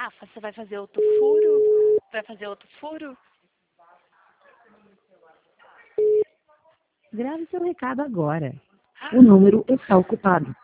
Rafa, você vai fazer outro furo? Vai fazer outro furo? Grave seu recado agora. Ah, O número está ocupado.